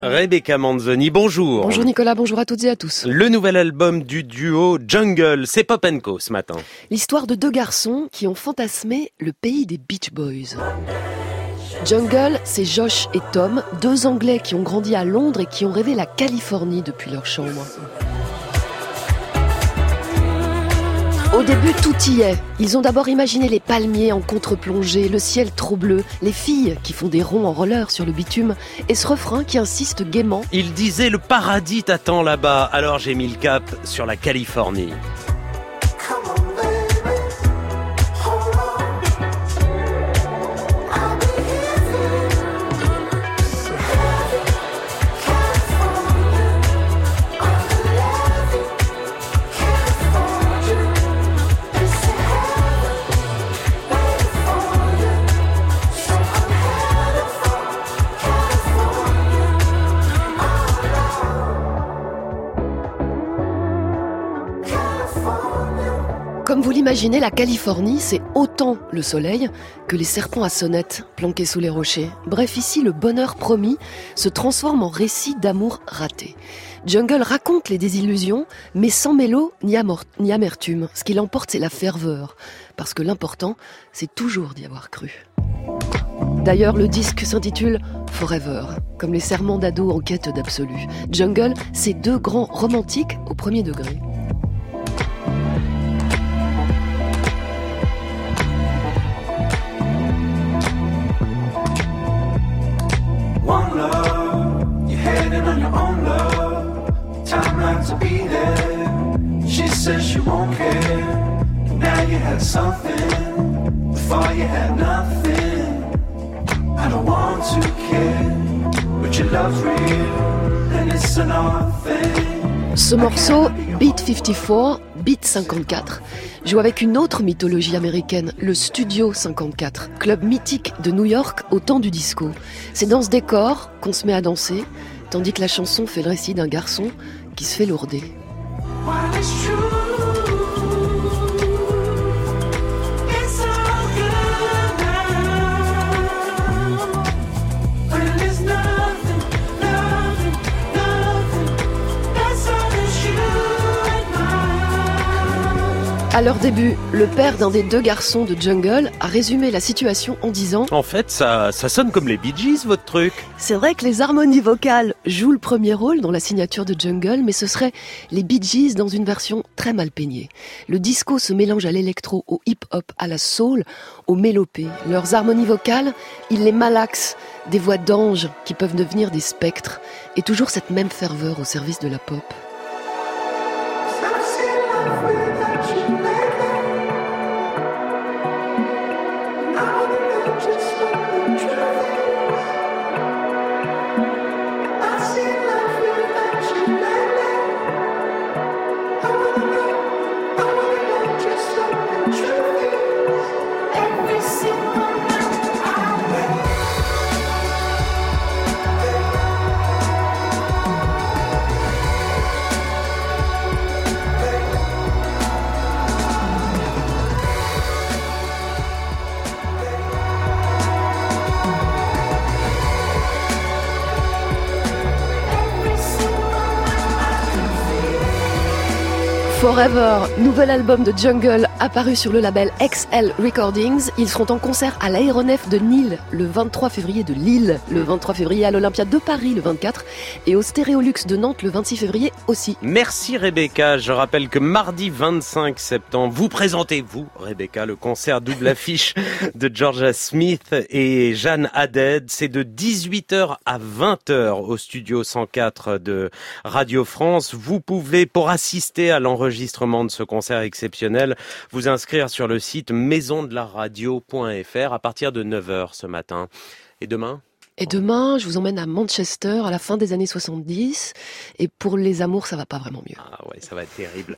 Rebecca Manzoni, bonjour. Bonjour Nicolas, bonjour à toutes et à tous. Le nouvel album du duo Jungle, c'est Pop & Co ce matin. L'histoire de deux garçons qui ont fantasmé le pays des Beach Boys. Jungle, c'est Josh et Tom, deux Anglais qui ont grandi à Londres et qui ont rêvé la Californie depuis leur chambre. Au début, tout y est. Ils ont d'abord imaginé les palmiers en contre-plongée, le ciel trop bleu, les filles qui font des ronds en roller sur le bitume et ce refrain qui insiste gaiement. Il disait le paradis t'attend là-bas, alors j'ai mis le cap sur la Californie. Comme vous l'imaginez, la Californie, c'est autant le soleil que les serpents à sonnettes planqués sous les rochers. Bref, ici, le bonheur promis se transforme en récit d'amour raté. Jungle raconte les désillusions, mais sans mélo ni amertume. Ce qui l'emporte, c'est la ferveur. Parce que l'important, c'est toujours d'y avoir cru. D'ailleurs, le disque s'intitule Forever, comme les serments d'ados en quête d'absolu. Jungle, c'est deux grands romantiques au premier degré. One love, you're heading on your own love. Time not to be there. She says she won't care. Now you had something. Before you had nothing. I don't want to care, but your love's real, and it's an odd thing. Ce morceau, Beat 54, Beat 54, joue avec une autre mythologie américaine, le Studio 54, club mythique de New York au temps du disco. C'est dans ce décor qu'on se met à danser, tandis que la chanson fait le récit d'un garçon qui se fait lourder. While it's true, it's all good now. When there's nothing, nothing, nothing, that's all that you and I. À leur début, le père d'un des deux garçons de Jungle a résumé la situation en disant En fait, ça sonne comme les Bee Gees, votre truc. c'est vrai que les harmonies vocales jouent le premier rôle dans la signature de Jungle, mais ce serait les Bee Gees dans une version très mal peignée. Le disco se mélange à l'électro, au hip-hop, à la soul, au mélopée. Leurs harmonies vocales, ils les malaxent, des voix d'anges qui peuvent devenir des spectres, et toujours cette même ferveur au service de la pop. I've seen love without you lately. I wanna know just what the truth is. I've seen love without you lately. I wanna know just what the truth is. Every single night I wait. Forever, nouvel album de Jungle apparu sur le label XL Recordings. Ils seront en concert à l'Aéronef de Lille le 23 février, de Lille le 23 février, à l'Olympia de Paris le 24 et au Stéréolux de Nantes le 26 février aussi. Merci Rebecca, je rappelle que mardi 25 septembre, vous présentez, vous Rebecca, le concert double affiche de Georgia Smith et Jeanne Haddad. C'est de 18h à 20h au studio 104 de Radio France. Vous pouvez, pour assister à l'enregistrement de ce concert exceptionnel, vous inscrire sur le site maisondelaradio.fr à partir de 9h ce matin. Et demain ? Et demain, je vous emmène à Manchester à la fin des années 70 et pour les amours, ça va pas vraiment mieux. Ah ouais, ça va être terrible.